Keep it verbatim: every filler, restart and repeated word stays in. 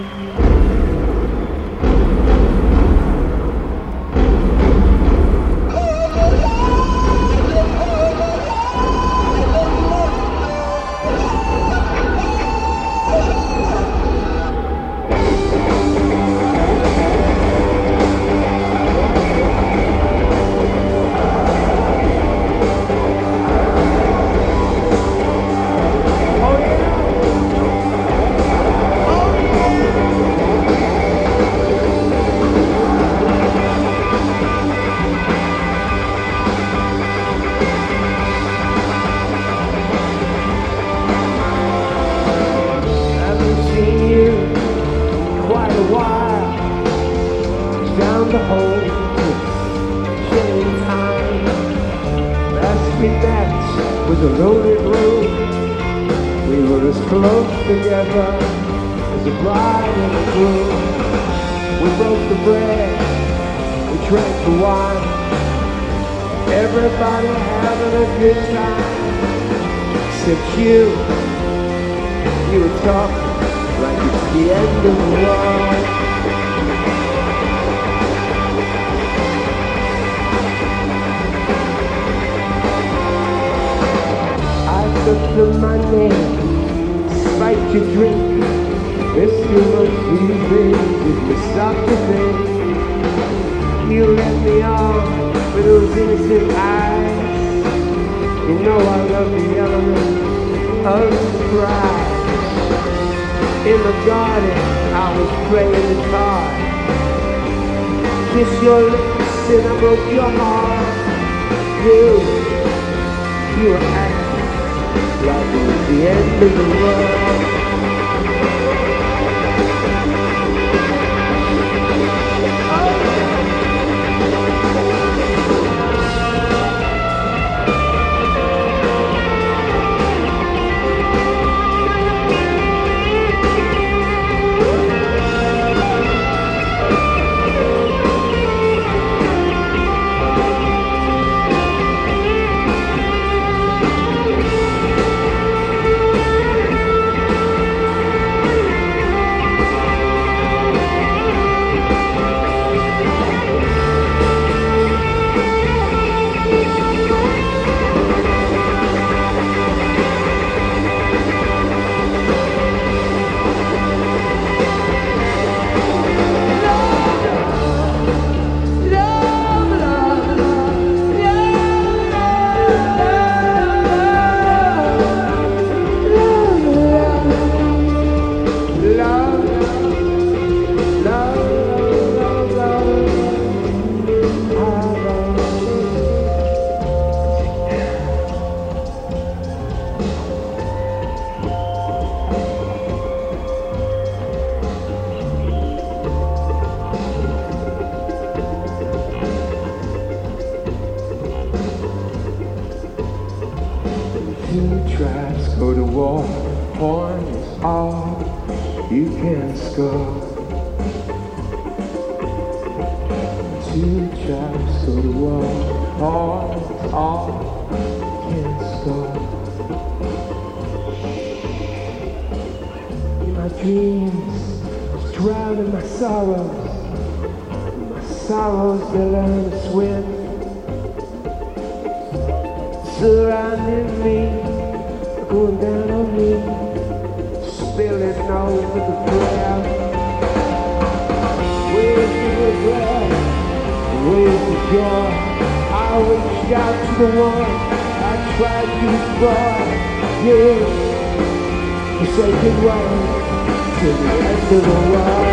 Down the hole, killing time. Last we met was a loaded room. We were as close together as a bride and a groom. We broke the bread, we drank the wine. Everybody having a good time, except you. You were talking like it's the end of the world. Took the money, spiked your drink. This you must be if you stop to think. You let me on with those innocent eyes. You know I love the element of surprise. In the garden, I was playing the card. Kiss your lips and I broke your heart. You, you were acting like it was the end of the world. Two tribes go to war, horn is all you can score. Two tribes go to war, horn is all you can score. In my dreams, drowning my sorrows, my sorrows they learn to swim. Surrounding me, going down on me, spilling over the ground. Where's the regret? Where's the joy? I reached out to the one I tried to destroy. Yeah, to say goodbye to the end of the world.